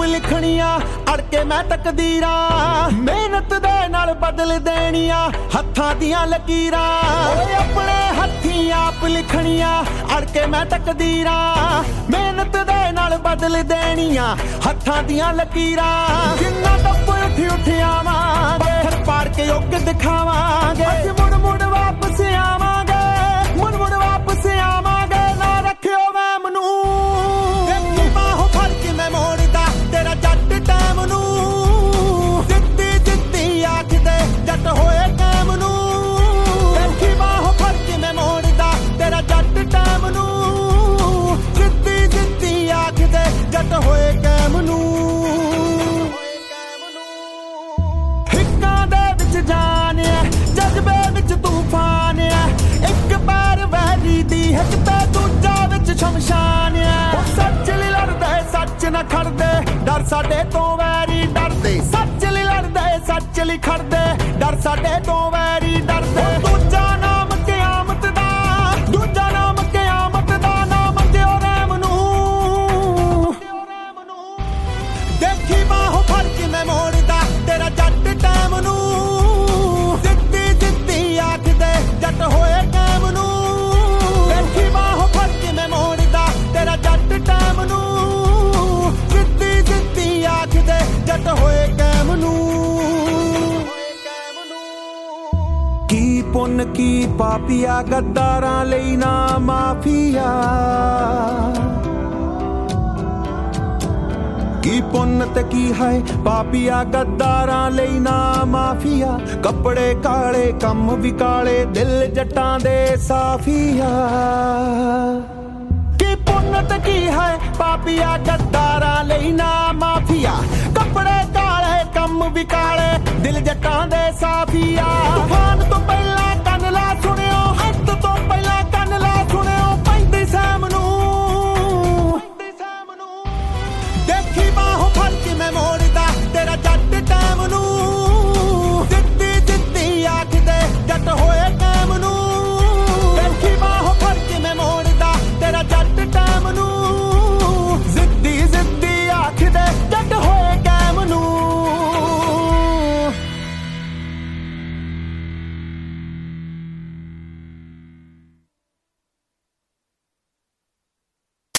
ਲਿਖਣੀਆਂ ਅੜ ਕੇ ਮੈਂ ਤਕਦੀਰਾਂ ਮਿਹਨਤ ਦੇ ਨਾਲ ਬਦਲ ਦੇਣੀਆਂ ਹੱਥਾਂ ਦੀਆਂ ਲਕੀਰਾਂ ਓਏ ਆਪਣੇ ਹੱਥੀਂ ਆਪ ਲਿਖਣੀਆਂ ਅੜ ਕੇ ਮੈਂ ਤਕਦੀਰਾਂ ਮਿਹਨਤ ਦੇ ਨਾਲ ਬਦਲ ਦੇਣੀਆਂ ਹੱਥਾਂ ਦੀਆਂ ਲਕੀਰਾਂ ਜਿੰਨਾ ਟੱਪ ਉੱਠ ਆਵਾਂਗੇ ਪੱਥਰ ਪਾੜ ਕੇ ਯੁੱਗ ਦਿਖਾਵਾਂਗੇ ਅੱਜ ਮੁੜ ਮੁੜ ਵਾਪਸ ਆਵਾਂਗੇ ਮੁੜ ਮੁੜ ਵਾਪਸ ਆਵਾਂਗੇ ਨਾ ਰੱਖਿਓ ਮੈਂ ਮੈਨੂੰ ਦੇਖੀ ਬਾਹੋਂ ਫੜ ਕੇ ਮੈਂ ਮੋੜਦਾ ਤੇਰਾ ਜੱਟ ਟਾਈਮ ਨੂੰ ਜਿੱਤੀ ਜਿੱਤੀ ਆਖਦੇ ਜੱਟ ਹੋਏ ਕਾਮ ਨੂੰ ਦੇਖੀ ਬਾਹੋਂ ਫੜ ਕੇ ਮੈਂ ਮੋੜਦਾ ਤੇਰਾ ਜੱਟ ਟਾਈਮ ਨੂੰ ਜਿੱਤੀ ਜਿੱਤੀ ਆਖਦੇ ਜੱਟ ਹੋਏ ਕਾਮ ਨੂੰ ਹਿੱਕਾਂ ਦੇ ਵਿੱਚ ਜਾਨ ਐ ਜਜ਼ਬੇ ਵਿੱਚ ਤੂਫਾਨ ਐ ਇੱਕ ਪੈਰ ਵੈਰੀ ਦੀ ਹਿੱਕ ਤੇ ਦੂਜਾ ਵਿੱਚ ਸ਼ਮਸ਼ਾਨ ਐ ਸੱਚ ਲਈ ਲੜਦੇ ਸੱਚ ਨਾ ਖੜਦੇ ਡਰ ਸਾਡੇ ਤੋਂ ਵੈਰੀ ਡਰਦੇ ਸੱਚ ਲਈ ਲੜਦੇ ਸੱਚ ਲਈ ਖੜਦੇ ਡਰ ਸਾਡੇ ਤੋਂ ਵੈਰੀ ਡਰਦੇ ਦੂਜਾ ਨਾਮ ਕਿਆਮਤ ਦਾ ਦੂਜਾ ਨਾਮ ਕਿਆਮਤ ਦਾ ਨਾ ਮੰਗਿਓ ਰਹਿਮ ਨੂੰ ਦੇਖੀ ਬਾਹੋਂ ਫੜ ਕੇ ਮੈਂ ਮੋੜਦਾ ਤੇਰਾ ਜੱਟ ਟਾਈਮ ਨੂੰ ਜਿੱਤੀ ਜਿੱਤੀ ਆਖਦੇ ਜੱਟ ਹੋਏ ਕਾਮ ਨੂੰ ਦੇਖੀ ਬਾਹੋਂ ਫੜ ਕੇ ਮੈਂ ਮੋੜਦਾ ਤੇਰਾ ਜੱਟ ਟਾਈਮ ਨੂੰ ਜਿੱਤੀ ਜਿੱਤੀ ਆਖਦੇ ਜੱਟ ਹੋਏ ਕਾਮ ਨੂੰ ਕੀ ਪੁੰਨ ਕੀ ਪਾਪੀਆ ਗੱਦਾਰਾਂ ਲਈ ਨਾ ਮਾਫੀਆ ਕੀ ਪੁੰਨ ਤੇ ਕੀ ਹੈ ਪਾਪੀਆ ਗੱਦਾਰਾਂ ਲਈ ਨਾ ਮਾਫੀਆ ਕੱਪੜੇ ਕਾਲੇ ਕੰਮ ਵੀ ਕਾਲੇ ਦਿਲ ਜੱਟਾਂ ਦੇ ਸਾਫੀਆ ਕੀ ਪੁੰਨ ਤੇ ਕੀ ਹੈ ਪਾਪੀਆ ਗੱਦਾਰਾਂ ਲਈ ਨਾ ਮਾਫੀਆ ਕੱਪੜੇ ਕਾਲੇ ਕੰਮ ਵੀ ਕਾਲੇ ਦਿਲ ਜੱਟਾਂ ਦੇ ਸਾਫੀਆ